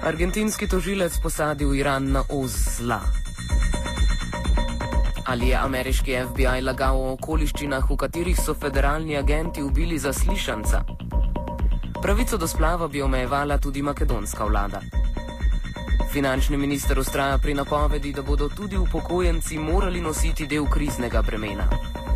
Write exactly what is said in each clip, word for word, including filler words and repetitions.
Argentinski tožilec posadil Iran na os zla. Ali je ameriški F B I lagal o okoliščinah, v katerih so federalni agenti ubili zaslišanca? Pravico do splava bi omejevala tudi makedonska vlada. Finančni minister vztraja pri napovedi, da bodo tudi upokojenci morali nositi del kriznega bremena.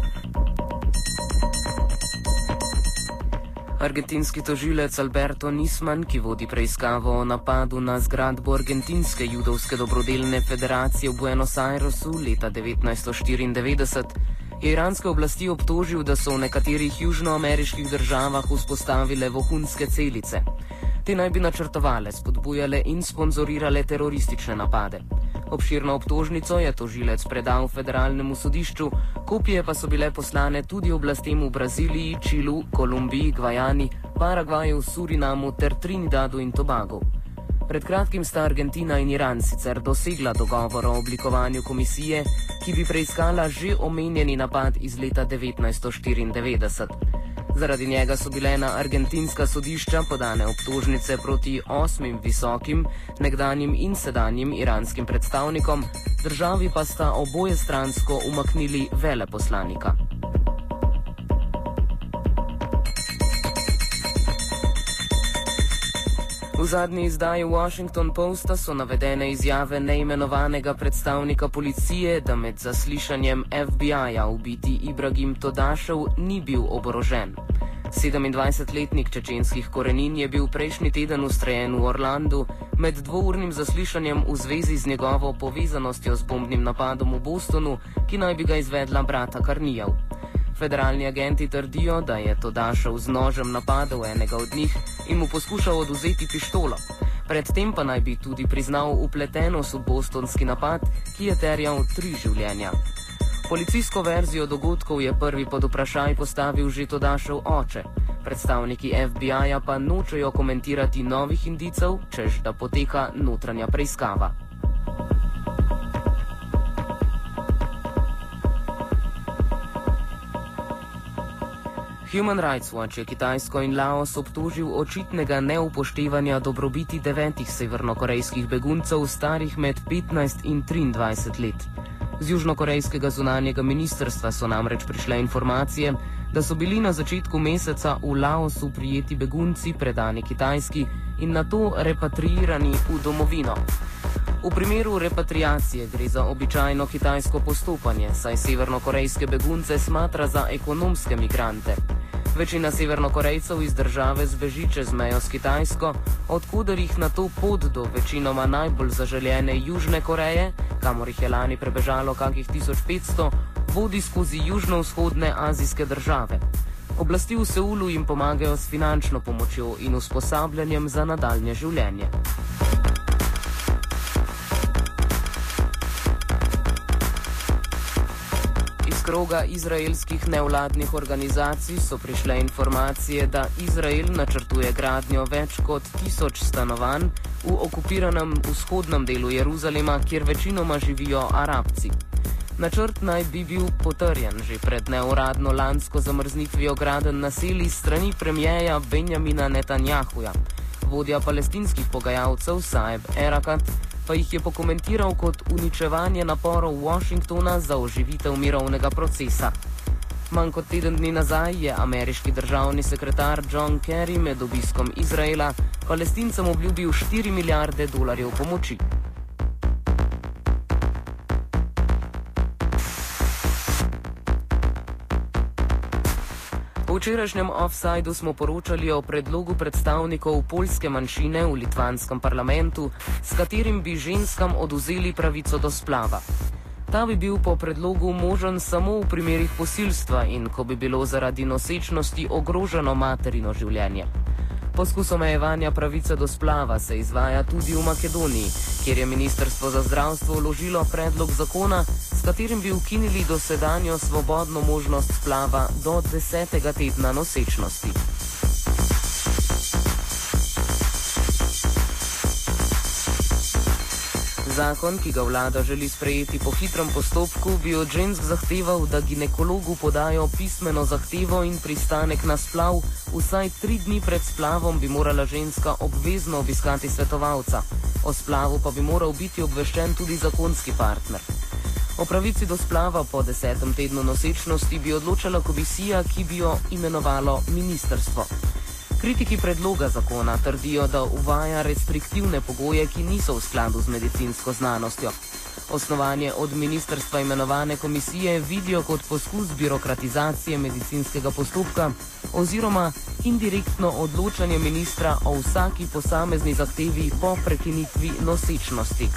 Argentinski tožilec Alberto Nisman, ki vodi preiskavo o napadu na zgradbo Argentinske judovske dobrodelne federacije v Buenos Airesu leta devetnajststo štiriindevetdeset, je iranske oblasti obtožil, da so v nekaterih južnoameriških državah vzpostavile vohunske celice. Te naj bi načrtovale, spodbujale in sponzorirale teroristične napade. Obširno obtožnico je tožilec predal federalnemu sodišču, kopije pa so bile poslane tudi oblastem v Braziliji, Čilu, Kolumbiji, Gvajani, Paragvaju, Surinamu ter Trinidadu in Tobagu. Pred kratkim sta Argentina in Iran sicer dosegla dogovor o oblikovanju komisije, ki bi preiskala že omenjeni napad iz leta devetnajststo štiriindevetdeset. Zaradi njega so bile na argentinska sodišča podane obtožnice proti osmim visokim, nekdanjim in sedanjim iranskim predstavnikom, državi pa sta oboje stransko umaknili veleposlanika. V zadnji izdaji Washington Posta so navedene izjave neimenovanega predstavnika policije, da med zaslišanjem F B I-ja ubiti Ibrahim Todašev ni bil oborožen. sedemindvajsetletnik čečenskih korenin je bil prejšnji teden ustrejen v Orlandu med dvournim zaslišanjem v zvezi z njegovo povezanostjo z bombnim napadom v Bostonu, ki naj bi ga izvedla brata Karnijev. Federalni agenti trdijo, da je Todašev z nožem napadel enega od njih in mu poskušal odvzeti pištolo. Predtem pa naj bi tudi priznal vpletenost v bostonski napad, ki je terjal tri življenja. Policijsko verzijo dogodkov je prvi pod vprašaj postavil že Todašev oče. Predstavniki F B I-ja pa nočejo komentirati novih indicev, češ da poteka notranja preiskava. Human Rights Watch je Kitajsko in Laos obtožil očitnega neupoštevanja dobrobiti devetih severnokorejskih beguncev starih med petnajst in triindvajset let. Z južnokorejskega zunanjega ministrstva so namreč prišle informacije, da so bili na začetku meseca v Laosu prijeti begunci predani Kitajski in nato repatriirani v domovino. V primeru repatriacije gre za običajno kitajsko postopanje, saj severnokorejske begunce smatra za ekonomske migrante. Večina severnokorejcev iz države zbeži čez mejo s Kitajsko, odkuder jih na to pot do večinoma najbolj zaželjene Južne Koreje, kamor jih je lani prebežalo kakih tisoč petsto, vodi skozi južno-vzhodne azijske države. Oblasti v Seulu jim pomagajo s finančno pomočjo in usposabljanjem za nadaljnje življenje. Kroga izraelskih nevladnih organizacij so prišle informacije, da Izrael načrtuje gradnjo več kot tisoč stanovanj v okupiranem vzhodnem delu Jeruzalema, kjer večinoma živijo Arabci. Načrt naj bi bil potrjen že pred neuradno lansko zamrznitvijo gradenj naselij strani premierja Benjamina Netanjahuja. Vodja palestinskih pogajalcev Saeb Erekat pa jih je pokomentiral kot uničevanje naporov Washingtona za oživitev mirovnega procesa. Manj kot teden dni nazaj je ameriški državni sekretar John Kerry med obiskom Izraela Palestincem obljubil štiri milijarde dolarjev pomoči. V včerajšnjem Offsideu smo poročali o predlogu predstavnikov poljske manjšine v litvanskem parlamentu, s katerim bi ženskam odvzeli pravico do splava. Ta bi bil po predlogu možen samo v primerih posilstva in ko bi bilo zaradi nosečnosti ogroženo materino življenje. Poskus omejevanja pravice do splava se izvaja tudi v Makedoniji, kjer je Ministrstvo za zdravstvo vložilo predlog zakona, s katerim bi ukinili dosedanjo svobodno možnost splava do desetega tedna nosečnosti. Zakon, ki ga vlada želi sprejeti po hitrem postopku, bi od žensk zahteval, da ginekologu podajo pismeno zahtevo in pristanek na splav. Vsaj tri dni pred splavom bi morala ženska obvezno obiskati svetovalca. O splavu pa bi moral biti obveščen tudi zakonski partner. O pravici do splava po desetem tednu nosečnosti bi odločala komisija, ki bi jo imenovalo ministrstvo. Kritiki predloga zakona trdijo, da uvaja restriktivne pogoje, ki niso v skladu z medicinsko znanostjo. Osnovanje od ministrstva imenovane komisije vidijo kot poskus birokratizacije medicinskega postopka oziroma indirektno odločanje ministra o vsaki posamezni zahtevi po prekinitvi nosečnosti.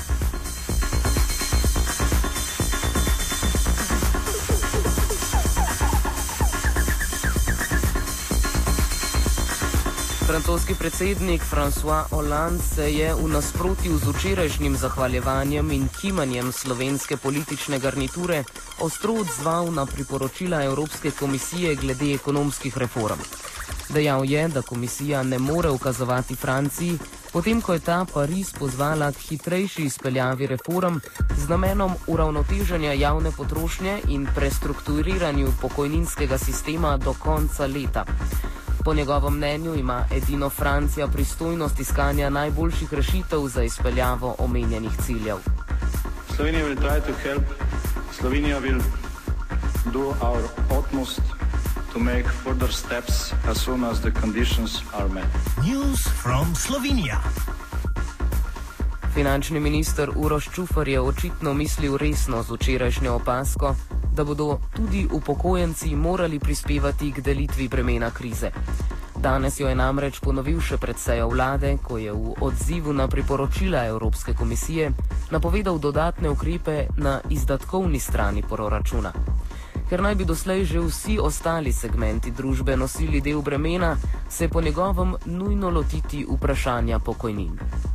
Francoski predsednik François Hollande se je v nasprotju z včerajšnjim zahvaljevanjem in kimanjem slovenske politične garniture ostro odzval na priporočila Evropske komisije glede ekonomskih reform. Dejal je, da komisija ne more ukazovati Franciji, potem ko je ta Pariz pozvala k hitrejši izpeljavi reform z namenom uravnoteženja javne potrošnje in prestrukturiranju pokojninskega sistema do konca leta. Po njegovem mnenju ima edino Francija pristojnost iskanja najboljših rešitev za izpeljavo omenjenih ciljev. Slovenija will try to help. Slovenija will do our utmost to make further steps as soon as the conditions are met. News from Slovenia. Finančni minister Uroš Čufar je očitno mislil resno z včerajšnjo opazko, da bodo tudi upokojenci morali prispevati k delitvi bremena krize. Danes jo je namreč ponovil še pred sejo vlade, ko je v odzivu na priporočila Evropske komisije napovedal dodatne ukrepe na izdatkovni strani proračuna. Ker naj bi doslej že vsi ostali segmenti družbe nosili del bremena, se je po njegovem nujno lotiti vprašanja pokojnin.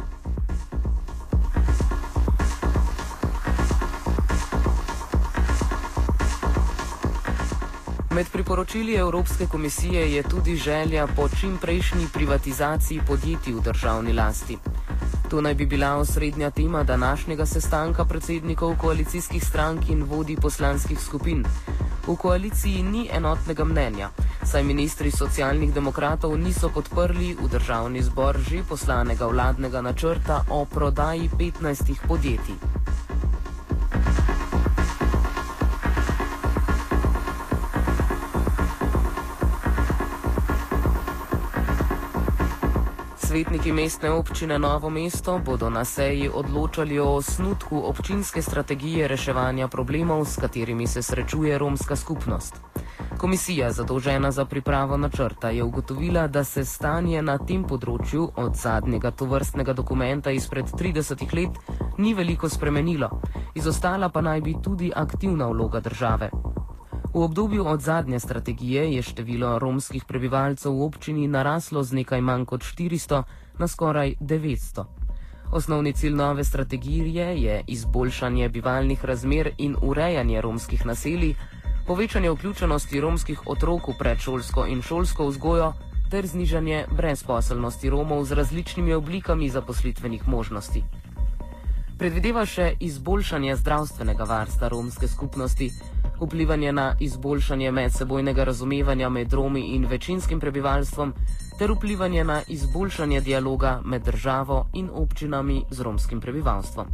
Med priporočili Evropske komisije je tudi želja po čimprejšnji privatizaciji podjetij v državni lasti. To naj bi bila osrednja tema današnjega sestanka predsednikov koalicijskih strank in vodij poslanskih skupin. V koaliciji ni enotnega mnenja, saj ministri socialnih demokratov niso podprli v državni zbor že poslanega vladnega načrta o prodaji petnajstih podjetij. Svetniki mestne občine Novo mesto bodo na seji odločali o osnutku občinske strategije reševanja problemov, s katerimi se srečuje romska skupnost. Komisija, zadolžena za pripravo načrta, je ugotovila, da se stanje na tem področju od zadnjega tovrstnega dokumenta izpred tridesetih let ni veliko spremenilo, izostala pa naj bi tudi aktivna vloga države. V obdobju od zadnje strategije je število romskih prebivalcev v občini naraslo z nekaj manj kot štiristo na skoraj devetsto. Osnovni cilj nove strategije je izboljšanje bivalnih razmer in urejanje romskih naselij, povečanje vključenosti romskih otrok v predšolsko in šolsko vzgojo ter znižanje brezposelnosti Romov z različnimi oblikami zaposlitvenih možnosti. Predvideva še izboljšanje zdravstvenega varstva romske skupnosti, vplivanje na izboljšanje medsebojnega razumevanja med Romi in večinskim prebivalstvom ter vplivanje na izboljšanje dialoga med državo in občinami z romskim prebivalstvom.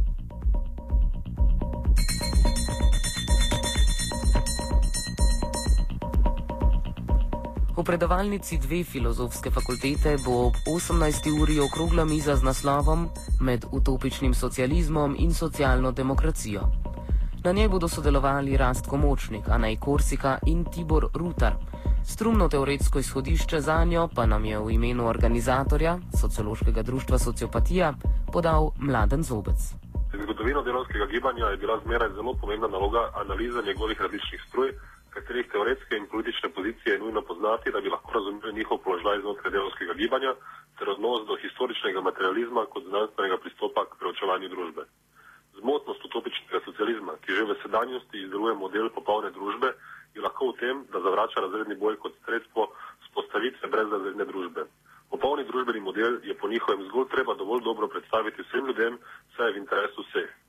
V predavalnici dve filozofske fakultete bo ob osemnajsti uri okrogla miza z naslovom Med utopičnim socializmom in socialno demokracijo. Na njej bodo sodelovali Rastko Močnik, Anej Korsika in Tibor Rutar. Strumno teoretsko izhodišče zanjo pa nam je v imenu organizatorja, Sociološkega društva Sociopatija, podal Mladen Zobec. Zgodovino delavskega gibanja je bila zmeraj zelo pomembna naloga analize njegovih različnih struj, katerih teoretske in politične pozicije je nujno poznati, da bi lahko razumeli njihov položaj znotraj delavskega gibanja ter odnos do historičnega materializma kot znanstvenega pristopa k preučevanju družbe. Zmotnost utopičnega socializma, ki že v sedanjosti izdeluje model popolne družbe, je lahko v tem, da zavrača razredni boj kot sredstvo vzpostavitve brezrazredne družbe. Popolni družbeni model je po njihovem zgolj treba dovolj dobro predstaviti vsem ljudem, saj je v interesu vseh.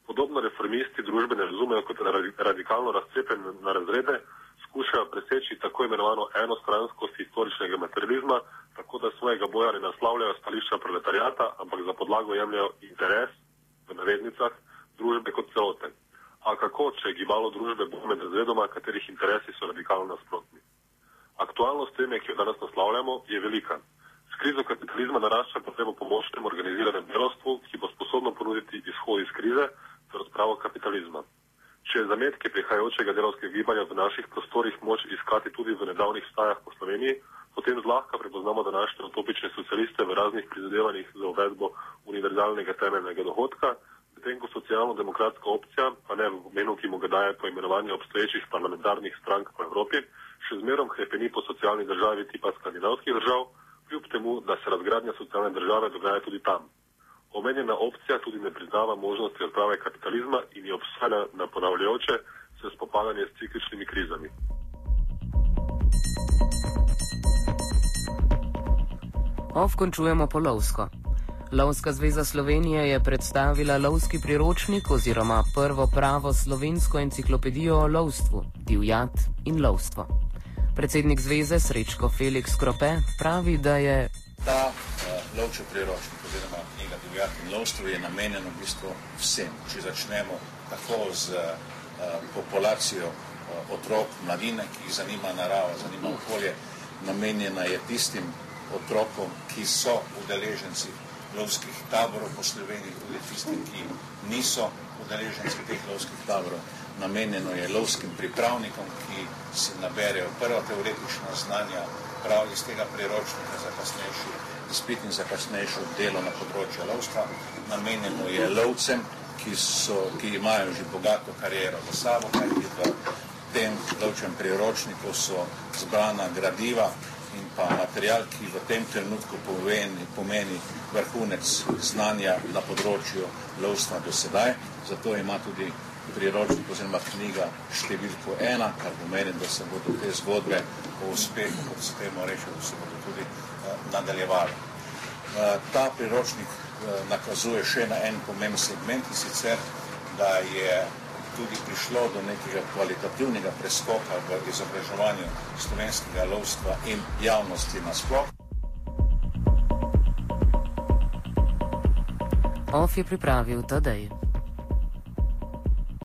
Podobno reformisti družbe ne razumejo kot radikalno razcepljene na razrede, skušajo preseči tako imenovano enostranskost historičnega materializma, tako da svojega boja ne naslavljajo stališča proletariata, ampak za podlago jemljajo interes, v navednicah, družbe kot celote. A kako, če je gibalo družbe bolj med razredoma, katerih interesi so radikalno nasprotni? Aktualnost teme, ki jo danes naslavljamo, je velika. S krizo kapitalizma narašča potrebo po močnem organiziranem delavstvu, ki bo sposobno ponuditi izhod iz krize ter odpravo kapitalizma. Če je zametke prihajajočega delavskega gibanja v naših prostorih moč iskati tudi v nedavnih stajah po Sloveniji, potem zlahka prepoznamo današnje utopične socialiste v raznih prizadevanjih za uvedbo univerzalnega temeljnega dohodka, medtem ko socialno-demokratska opcija, pa ne v pomenu, ki mu ga daje poimenovanje obstoječih parlamentarnih strank po Evropi, še zmerom krepeni po socialni državi tipa skandinavskih držav, kljub temu, da se razgradnja socialne države dogaja tudi tam. Omenjena opcija tudi ne priznava možnosti odprave kapitalizma in je obsojena na ponavljajoče se spopadanje s cikličnimi krizami. Ov končujemo po lovsko. Lovska zveza Slovenije je predstavila lovski priročnik oziroma prvo pravo slovensko enciklopedijo o lovstvu, divjad in lovstvo. Predsednik zveze Srečko Felix Krope pravi, da je ta uh, lovčev priročnik oziroma knjiga divjad in lovstvo je namenjen v bistvu vsem. Če začnemo tako z uh, populacijo uh, otrok, mladine, ki jih zanima narava, zanima okolje, namenjena je tistim otrokom, ki so udeleženci lovskih taborov po Sloveniji, tudi tistim, ki niso udeleženci teh lovskih taborov. Namenjeno je lovskim pripravnikom, ki si naberejo prva teoretična znanja prav iz tega priročnika za kasnejši izpit in za kasnejšo delo na področju lovstva. Namenjeno je lovcem, ki, so, ki imajo že bogato kariero za sabo, kajti v tem lovčem priročniku so zbrana gradiva in pa material, ki v tem trenutku pomeni, pomeni vrhunec znanja na področju lovstva do sedaj. Zato ima tudi priročnik oziroma knjiga številko ena, kar pomeni, da se bodo te zgodbe o uspehu, kot se temu reče, da se bodo tudi uh, nadaljevali. Uh, ta priročnik uh, nakazuje še na en pomemben segment, in sicer, da je tudi prišlo do nekega kvalitativnega preskoka v izobraževanju slovenskega lovstva in javnosti nasploh. Of je pripravil Tadej.